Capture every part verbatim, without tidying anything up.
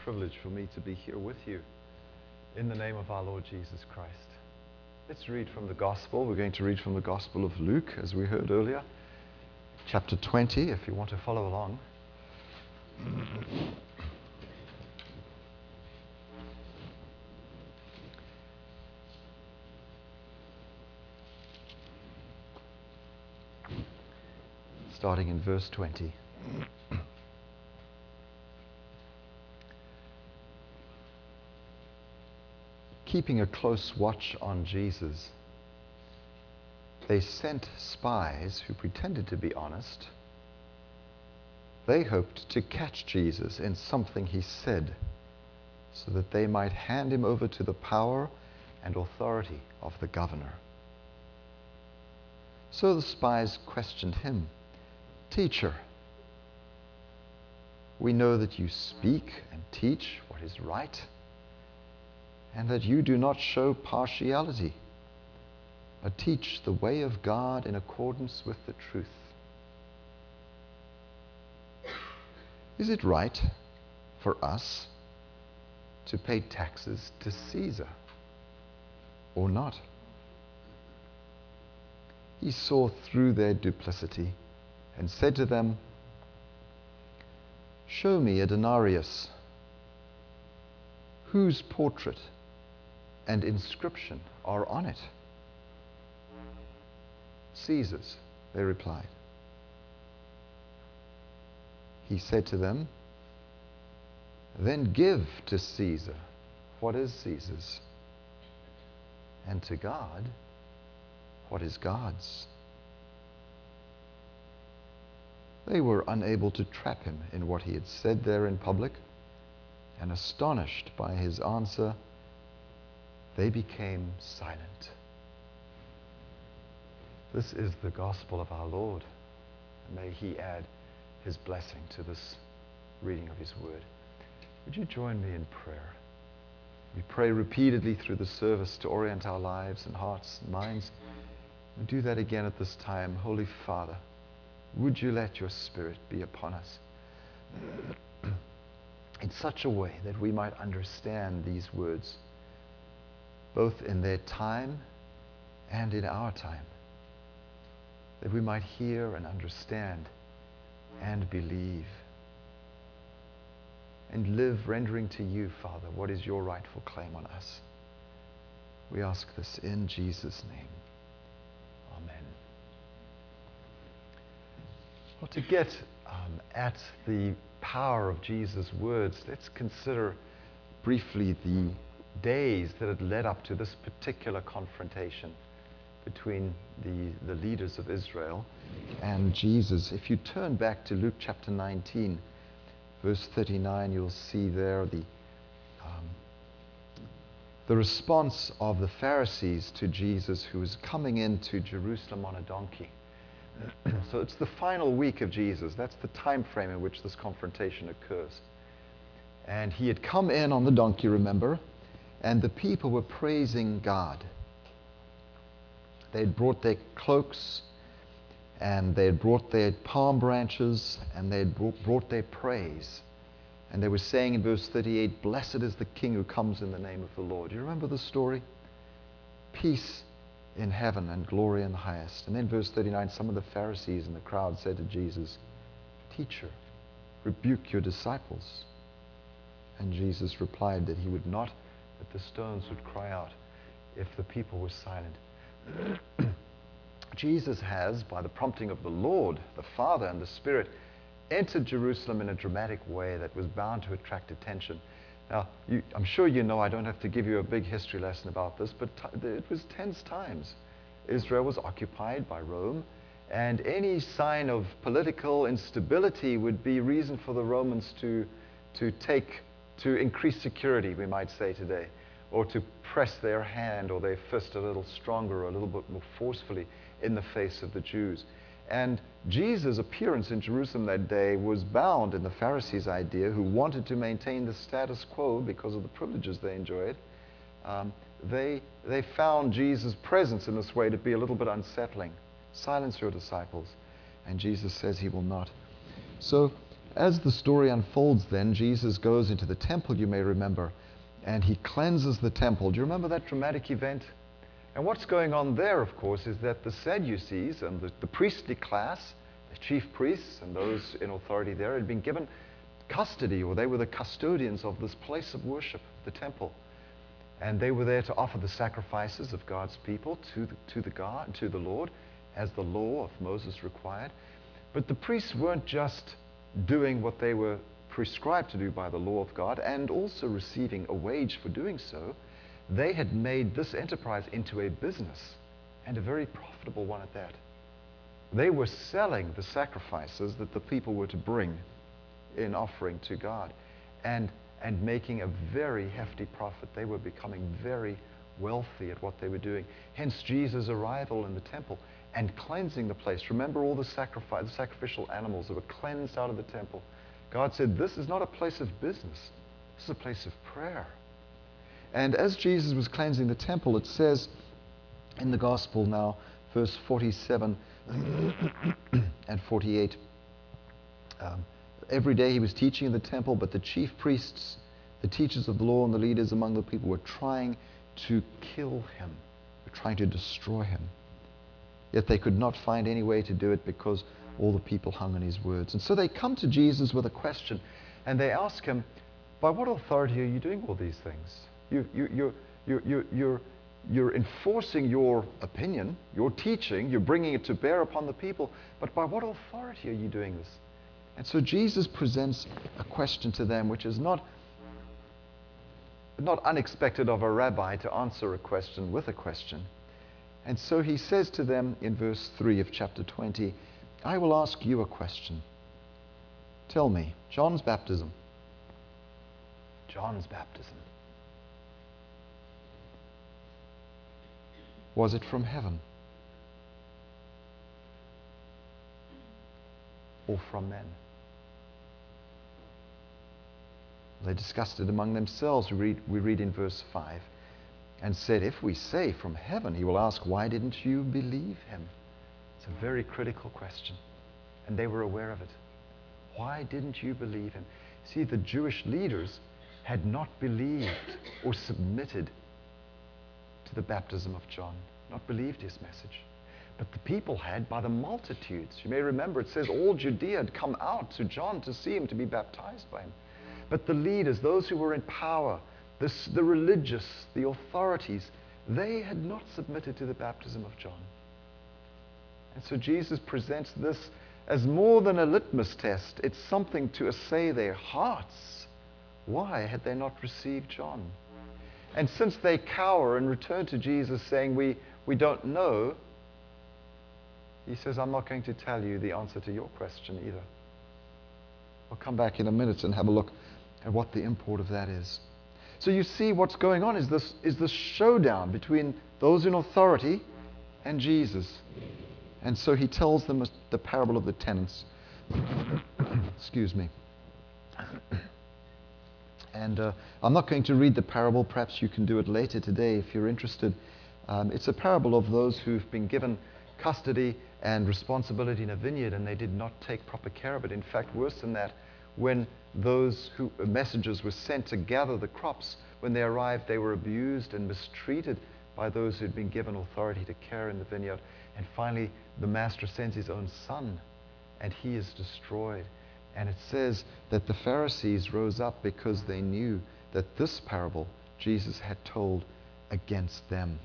privilege for me to be here with you in the name of our Lord Jesus Christ. Let's read from the Gospel. We're going to read from the Gospel of Luke, as we heard earlier, chapter twenty, if you want to follow along. Starting in verse twenty. Keeping a close watch on Jesus, they sent spies who pretended to be honest. They hoped to catch Jesus in something he said, so that they might hand him over to the power and authority of the governor. So the spies questioned him, "Teacher, we know that you speak and teach what is right, and that you do not show partiality, but teach the way of God in accordance with the truth. Is it right for us to pay taxes to Caesar or not?" He saw through their duplicity and said to them, "Show me a denarius. Whose portrait and inscription are on it?" "Caesar's," they replied. He said to them, "Then give to Caesar what is Caesar's, and to God what is God's." They were unable to trap him in what he had said there in public, and astonished by his answer, they became silent. This is the gospel of our Lord. May he add his blessing to this reading of his word. Would you join me in prayer? We pray repeatedly through the service to orient our lives and hearts and minds. We do that again at this time. Holy Father, would you let your Spirit be upon us in such a way that we might understand these words, both in their time and in our time, that we might hear and understand and believe and live rendering to you, Father, what is your rightful claim on us. We ask this in Jesus' name. Amen. Well, to get um, at the power of Jesus' words, let's consider briefly the days that had led up to this particular confrontation between the, the leaders of Israel and Jesus. If you turn back to Luke chapter nineteen, verse thirty-nine, you'll see there the, um, the response of the Pharisees to Jesus, who was coming into Jerusalem on a donkey. So it's the final week of Jesus. That's the time frame in which this confrontation occurs. And he had come in on the donkey, remember, and the people were praising God. They had brought their cloaks, and they had brought their palm branches, and they had brought their praise. And they were saying in verse thirty-eight, "Blessed is the King who comes in the name of the Lord." You remember the story? Peace in heaven and glory in the highest. And then verse thirty-nine, some of the Pharisees in the crowd said to Jesus, "Teacher, rebuke your disciples." And Jesus replied that he would not, that the stones would cry out if the people were silent. Jesus has, by the prompting of the Lord, the Father, and the Spirit, entered Jerusalem in a dramatic way that was bound to attract attention. Now, you, I'm sure you know I don't have to give you a big history lesson about this, but t- it was tense times. Israel was occupied by Rome, and any sign of political instability would be reason for the Romans to, to take, to increase security, we might say today, or to press their hand or their fist a little stronger or a little bit more forcefully in the face of the Jews. And Jesus' appearance in Jerusalem that day was bound in the Pharisees' idea, who wanted to maintain the status quo because of the privileges they enjoyed. Um, they, they found Jesus' presence in this way to be a little bit unsettling. Silence your disciples. And Jesus says he will not. So as the story unfolds then, Jesus goes into the temple, you may remember, and he cleanses the temple. Do you remember that dramatic event? And what's going on there, of course, is that the Sadducees and the, the priestly class, the chief priests and those in authority there, had been given custody, or they were the custodians of this place of worship, the temple. And they were there to offer the sacrifices of God's people to the, to the God, to the Lord, as the law of Moses required. But the priests weren't just doing what they were prescribed to do by the law of God and also receiving a wage for doing so. They had made this enterprise into a business, and a very profitable one at that. They were selling the sacrifices that the people were to bring in offering to God, and, and making a very hefty profit. They were becoming very wealthy at what they were doing. Hence Jesus' arrival in the temple and cleansing the place. Remember all the, sacrifice, the sacrificial animals that were cleansed out of the temple. God said, this is not a place of business. This is a place of prayer. And as Jesus was cleansing the temple, it says in the gospel now, verse forty-seven and forty-eight, um, every day he was teaching in the temple, but the chief priests, the teachers of the law, and the leaders among the people were trying to kill him, were trying to destroy him. Yet they could not find any way to do it because all the people hung on his words. And so they come to Jesus with a question, and they ask him, by what authority are you doing all these things? You, you, you, you, you, you're, you're enforcing your opinion, your teaching, you're bringing it to bear upon the people, but by what authority are you doing this? And so Jesus presents a question to them, which is not, not unexpected of a rabbi to answer a question with a question. And so he says to them in verse three of chapter twenty, I will ask you a question. Tell me, John's baptism. John's baptism. Was it from heaven or from men? They discussed it among themselves. We read, we read in verse five, and said, if we say from heaven, he will ask, why didn't you believe him? It's a very critical question, and they were aware of it. Why didn't you believe him? See, the Jewish leaders had not believed or submitted to the baptism of John, not believed his message. But the people had by the multitudes. You may remember it says all Judea had come out to John to see him, to be baptized by him. But the leaders, those who were in power, this, the religious, the authorities, they had not submitted to the baptism of John. And so Jesus presents this as more than a litmus test. It's something to assay their hearts. Why had they not received John? And since they cower and return to Jesus saying, we, we don't know, he says, I'm not going to tell you the answer to your question either. I'll come back in a minute and have a look at what the import of that is. So you see what's going on is this, is this showdown between those in authority and Jesus. And so he tells them the parable of the tenants. Excuse me. And uh, I'm not going to read the parable. Perhaps you can do it later today if you're interested. Um, it's a parable of those who've been given custody and responsibility in a vineyard, and they did not take proper care of it. In fact, worse than that, when those who, uh, messengers were sent to gather the crops, when they arrived, they were abused and mistreated by those who had been given authority to care in the vineyard. And finally, the master sends his own son, and he is destroyed. And it says that the Pharisees rose up because they knew that this parable Jesus had told against them.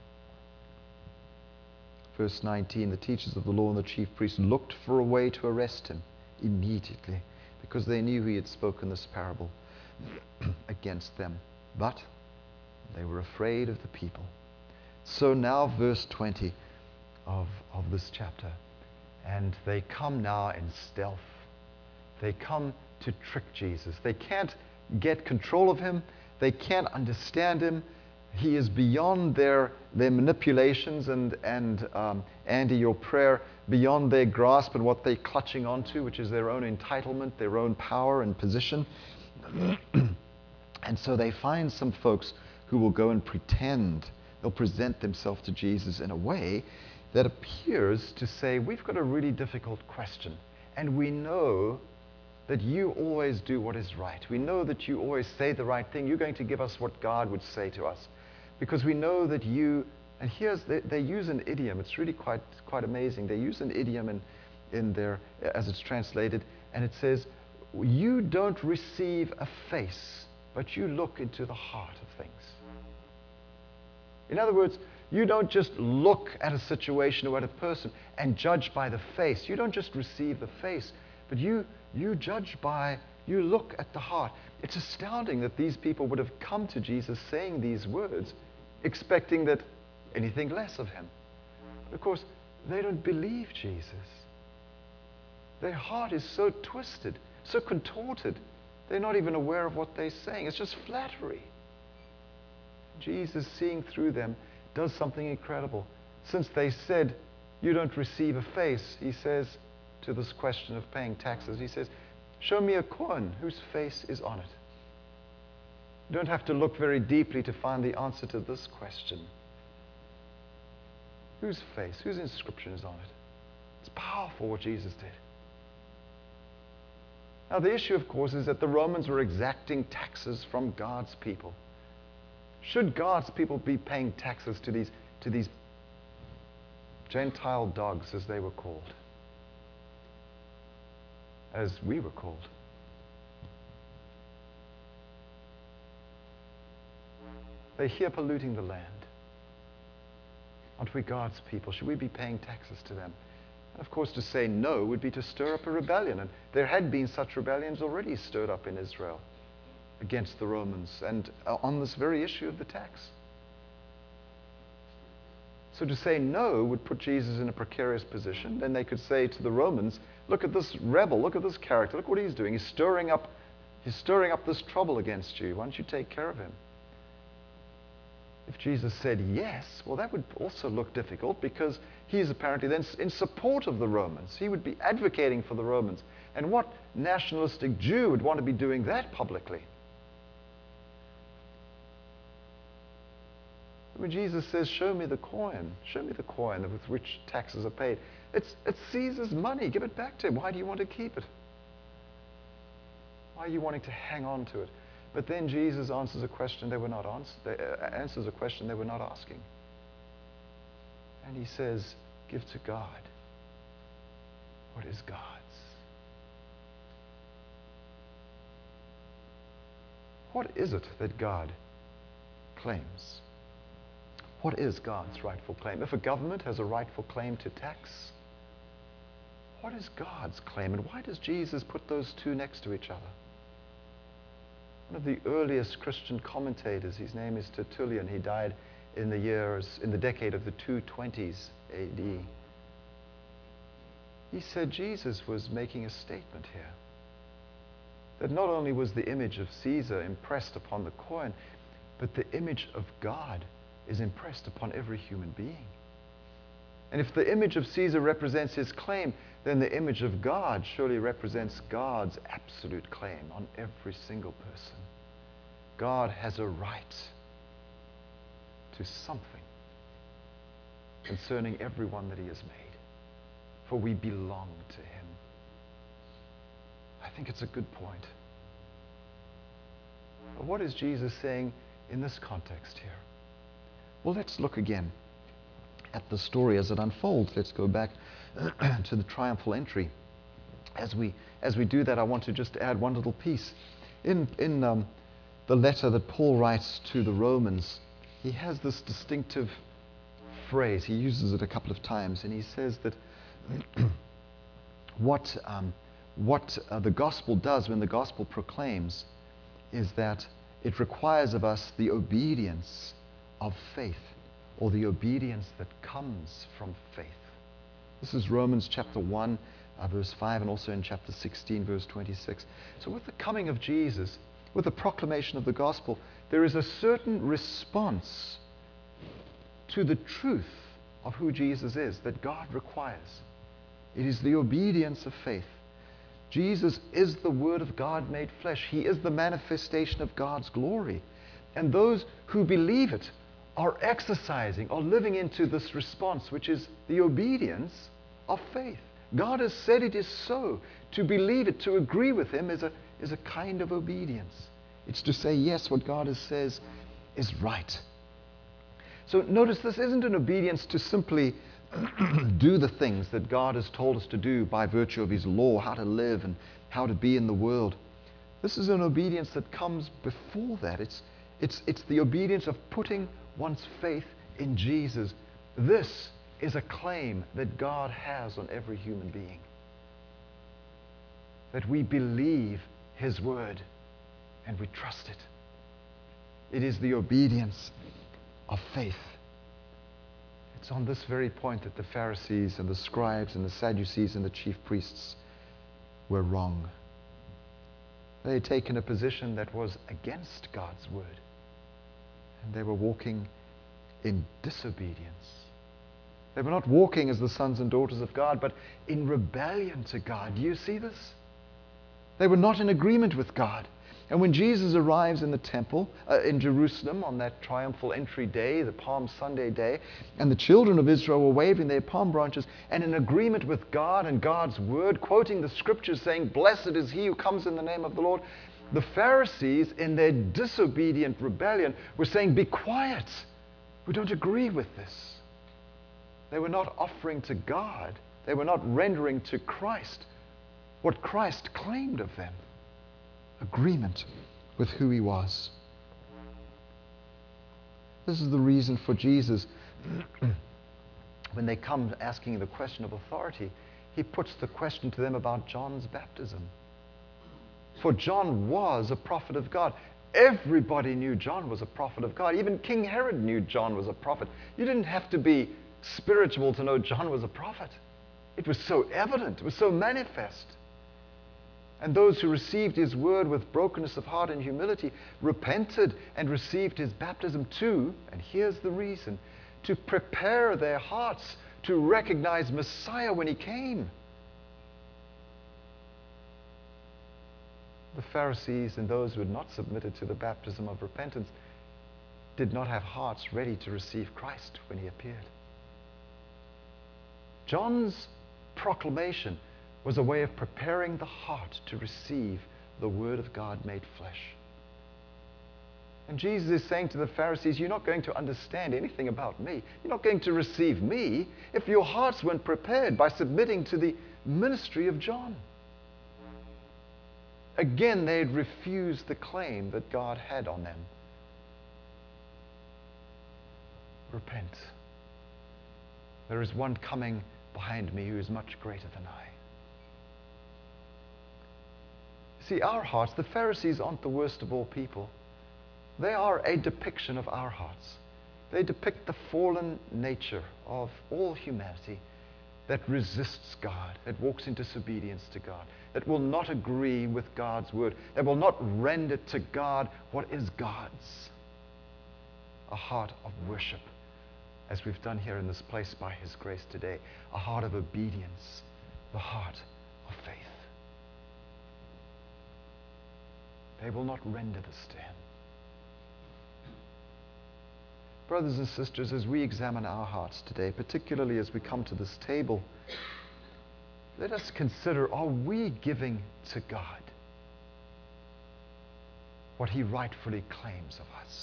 Verse nineteen, the teachers of the law and the chief priests looked for a way to arrest him immediately because they knew he had spoken this parable against them. But they were afraid of the people. So now verse twenty of, of this chapter. And they come now in stealth. They come to trick Jesus. They can't get control of him. They can't understand him. He is beyond their, their manipulations and, and um, Andy, your prayer, beyond their grasp and what they're clutching onto, which is their own entitlement, their own power and position. And so they find some folks who will go and pretend. They'll present themselves to Jesus in a way that appears to say, we've got a really difficult question, and we know that you always do what is right. We know that you always say the right thing. You're going to give us what God would say to us. Because we know that you, and here's, they, they use an idiom. It's really quite, quite amazing. They use an idiom in, in there as it's translated, and it says, you don't receive a face, but you look into the heart of things. In other words, you don't just look at a situation or at a person and judge by the face. You don't just receive the face, but you, you judge by, you look at the heart. It's astounding that these people would have come to Jesus saying these words, expecting that anything less of him. But of course, they don't believe Jesus. Their heart is so twisted, so contorted, they're not even aware of what they're saying. It's just flattery. Jesus, seeing through them, does something incredible. Since they said, you don't receive a face, he says to this question of paying taxes, he says, show me a coin whose face is on it. You don't have to look very deeply to find the answer to this question. Whose face, whose inscription is on it? It's powerful what Jesus did. Now the issue, of course, is that the Romans were exacting taxes from God's people. Should God's people be paying taxes to these, to these Gentile dogs, as they were called? As we were called. They're here polluting the land. Aren't we God's people? Should we be paying taxes to them? And of course, to say no would be to stir up a rebellion. And there had been such rebellions already stirred up in Israel against the Romans and uh, on this very issue of the tax. So to say no would put Jesus in a precarious position. Then they could say to the Romans, look at this rebel, look at this character, look what he's doing. He's stirring up, he's stirring up this trouble against you. Why don't you take care of him? If Jesus said yes, well, that would also look difficult because he's apparently then in support of the Romans. He would be advocating for the Romans. And what nationalistic Jew would want to be doing that publicly? When Jesus says, show me the coin, show me the coin with which taxes are paid, it's, it's Caesar's money. Give it back to him. Why do you want to keep it? Why are you wanting to hang on to it? But then Jesus answers a question they were not ans- uh, answers a question they were not asking. And he says, give to God what is God's. What is it that God claims? What is God's rightful claim? If a government has a rightful claim to tax, what is God's claim? And why does Jesus put those two next to each other? One of the earliest Christian commentators, his name is Tertullian. He died in the years, in the decade of the two twenties A D. He said Jesus was making a statement here. That not only was the image of Caesar impressed upon the coin, but the image of God is impressed upon every human being. And if the image of Caesar represents his claim, then the image of God surely represents God's absolute claim on every single person. God has a right to something concerning everyone that he has made, for we belong to him. I think it's a good point. But what is Jesus saying in this context here? Well, let's look again at the story as it unfolds. Let's go back to the triumphal entry. As we, as we do that, I want to just add one little piece. In, in um, the letter that Paul writes to the Romans, he has this distinctive phrase. He uses it a couple of times, and he says that what, um, what uh, the gospel does when the gospel proclaims is that it requires of us the obedience of faith, or the obedience that comes from faith. This is Romans chapter one, uh, verse five, and also in chapter sixteen, verse twenty-six. So with the coming of Jesus, with the proclamation of the gospel, there is a certain response to the truth of who Jesus is that God requires. It is the obedience of faith. Jesus is the Word of God made flesh. He is the manifestation of God's glory. And those who believe it are exercising or living into this response, which is the obedience of faith. God has said it is so. To believe it, to agree with him, is a, is a kind of obedience. It's to say, yes, what God has says is right. So notice this isn't an obedience to simply do the things that God has told us to do by virtue of his law, how to live and how to be in the world. This is an obedience that comes before that. It's, it's, it's the obedience of putting one's faith in Jesus. This is a claim that God has on every human being. That we believe his word and we trust it. It is the obedience of faith. It's on this very point that the Pharisees and the scribes and the Sadducees and the chief priests were wrong. They had taken a position that was against God's word. And they were walking in disobedience. They were not walking as the sons and daughters of God, but in rebellion to God. Do you see this? They were not in agreement with God. And when Jesus arrives in the temple uh, in Jerusalem on that triumphal entry day, the Palm Sunday day, and the children of Israel were waving their palm branches and in agreement with God and God's word, quoting the scriptures saying, "Blessed is he who comes in the name of the Lord," the Pharisees, in their disobedient rebellion, were saying, "Be quiet. We don't agree with this." They were not offering to God. They were not rendering to Christ what Christ claimed of them. Agreement with who he was. This is the reason for Jesus, when they come asking the question of authority, he puts the question to them about John's baptism. For John was a prophet of God. Everybody knew John was a prophet of God. Even King Herod knew John was a prophet. You didn't have to be spiritual to know John was a prophet. It was so evident. It was so manifest. And those who received his word with brokenness of heart and humility repented and received his baptism too, and here's the reason, to prepare their hearts to recognize Messiah when he came. The Pharisees and those who had not submitted to the baptism of repentance did not have hearts ready to receive Christ when he appeared. John's proclamation was a way of preparing the heart to receive the word of God made flesh. And Jesus is saying to the Pharisees, you're not going to understand anything about me. You're not going to receive me if your hearts weren't prepared by submitting to the ministry of John. Again, they had refused the claim that God had on them. Repent. There is one coming behind me who is much greater than I. See, our hearts, the Pharisees aren't the worst of all people. They are a depiction of our hearts. They depict the fallen nature of all humanity that resists God, that walks in disobedience to God, that will not agree with God's word, that will not render to God what is God's. A heart of worship, as we've done here in this place by his grace today. A heart of obedience, the heart of faith. They will not render this to him. Brothers and sisters, as we examine our hearts today, particularly as we come to this table, let us consider, are we giving to God what he rightfully claims of us?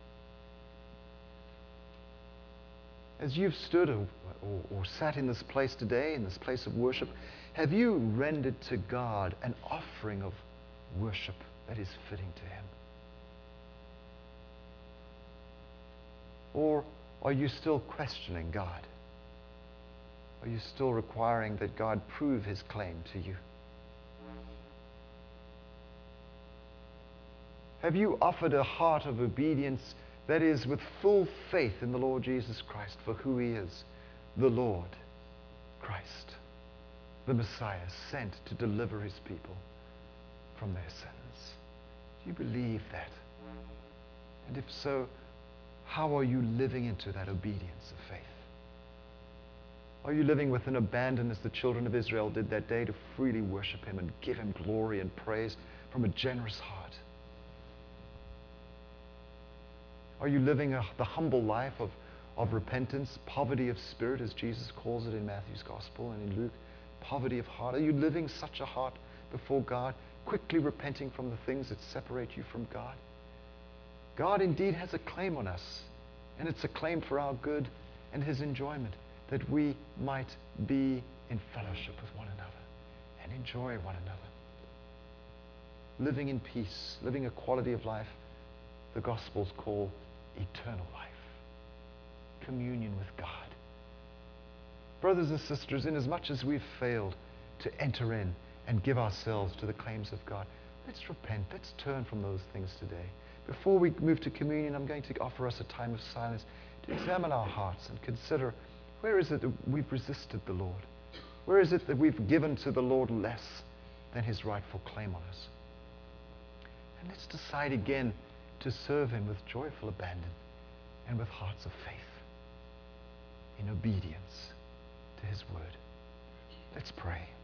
As you've stood or, or, or sat in this place today, in this place of worship, have you rendered to God an offering of worship that is fitting to him? Or are you still questioning God? Are you still requiring that God prove his claim to you? Have you offered a heart of obedience that is with full faith in the Lord Jesus Christ for who he is, the Lord Christ, the Messiah sent to deliver his people from their sins? Do you believe that? And if so, how are you living into that obedience of faith? Are you living with an abandon as the children of Israel did that day to freely worship him and give him glory and praise from a generous heart? Are you living a, the humble life of, of repentance, poverty of spirit, as Jesus calls it in Matthew's Gospel and in Luke poverty of heart? Are you living such a heart before God, quickly repenting from the things that separate you from God? God indeed has a claim on us, and it's a claim for our good and his enjoyment, that we might be in fellowship with one another and enjoy one another. Living in peace, living a quality of life the Gospels call eternal life, communion with God. Brothers and sisters, inasmuch as we've failed to enter in and give ourselves to the claims of God, let's repent, let's turn from those things today. Before we move to communion, I'm going to offer us a time of silence to examine our hearts and consider, where is it that we've resisted the Lord? Where is it that we've given to the Lord less than his rightful claim on us? And let's decide again to serve him with joyful abandon and with hearts of faith, in obedience to his word. Let's pray.